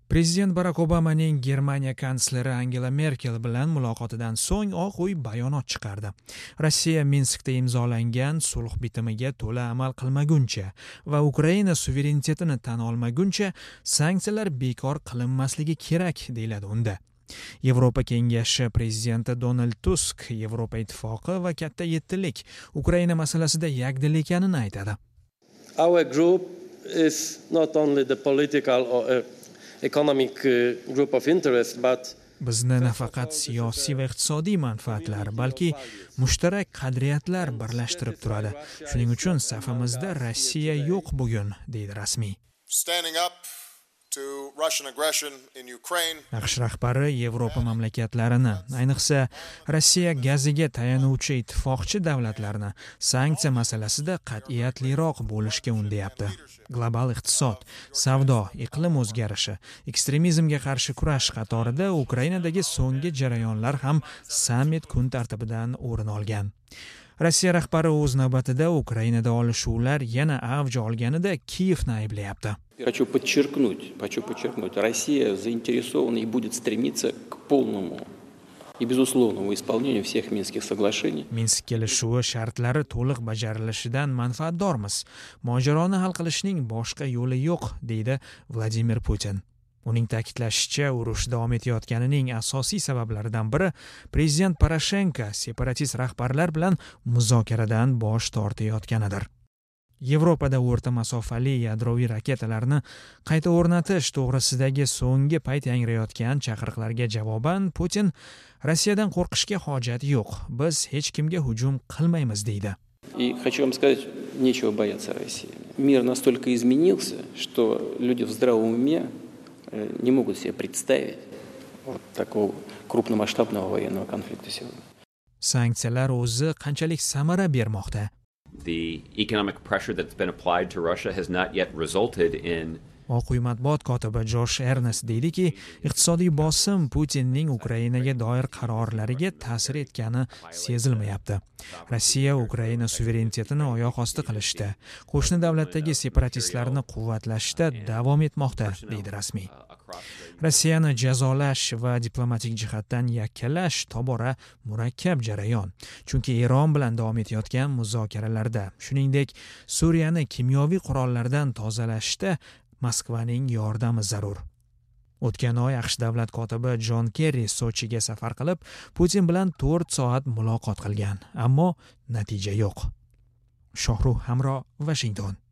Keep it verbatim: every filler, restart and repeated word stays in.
Prezident Barak Obamaning Germaniya kansleri Angela Merkel bilan muloqotidan so'ng Oq uy bayonot chiqardi. Rossiya Minskda imzolangan sulh bitimiga to'la amal qilmaguncha va Ukraina suverenitetini tan olmaguncha sanksiyalar bekor qilinmasligi kerak deyiladi unda. Yevropa Kengashi prezidenti Donald Tusk Yevropa Ittifoqi va katta yettilik Ukraina masalasida yakdil ekanini aytadi. Our group is not only the political or uh, economic uh, group of interest, but Bizni nafaqat siyosiy va iqtisodiy manfaatlar, balki mushtarak qadriyatlar birlashtirib turadi. Shuning uchun safimizda Rossiya yo'q bugun, deydi rasmiy. Standing up to Russian aggression in Ukraine. AQSh rahbari Yevropa mamlakatlarini, ayniqsa Rossiya gaziga tayanuvchi ittifoqchi davlatlarni sanksiya masalasida qat'iyatliroq bo'lishga undayapti. Global iqtisod, savdo, iqlim o'zgarishi, ekstremizmga qarshi kurash qatorida Ukrainadagi so'nggi jarayonlar ham sammit kun tartibidan o'rin olgan. Rossiya rahbari o'z navbatida Ukrainada olishuvlar yana avj olganida Kiyevni ayblayapti. Хочу подчеркнуть, хочу подчеркнуть, Россия заинтересована и будет стремиться к полному и безусловному исполнению всех Минских соглашений. Minsk kelishuvi shartlari to'liq bajarilishidan manfaatdormiz. Mojaroni hal qilishning boshqa yo'li yo'q, deydi Vladimir Putin. Uning ta'kidlashicha, urush davom etayotganining asosiy sabablaridan biri prezident Poroshenko separatist rahbarlar bilan muzokaradan bosh tortayotganidir. Yevropada o'rta masofali yadroviy raketalarni qayta o'rnatish to'g'risidagi so'nggi payt yangrayotgan chaqiriqlarga javoban Putin Rossiyadan qo'rqishga hojat yo'q. Biz hech kimga hujum qilmaymiz deydi. И хочу вам сказать, нечего бояться России. Мир настолько изменился, что люди в здравом уме не могут себе представить вот такого крупномасштабного военного конфликта сегодня. Sanksiyalar o'zi qanchalik samara bermoqda? The economic pressure that's been applied to Russia has not yet resulted in Oq uy matbuot kotibi Josh Earnest deydiki, iqtisodiy bosim Putinning Ukrainaga doir qarorlariga ta'sir etgani sezilmayapti. Rossiya Ukraina suverenitetini oyoq osti qilishda, qo'shni davlatdagi separatistlarni quvvatlashda davom etmoqda, deydi rasmiy. Rossiyani jazolash va diplomatik jihatdan yakkalash tobora murakkab jarayon. Chunki Eron bilan davom etayotgan muzokaralarda, shuningdek, Suriyani kimyoviy qurollardan tozalashda Moskvaning yordami zarur. O'tgan oy AQSh davlat kotibi John Kerry Sochiga safar qilib, Putin bilan to'rt soat muloqot qilgan, ammo natija yo'q. Shohruh Hamro, Washington.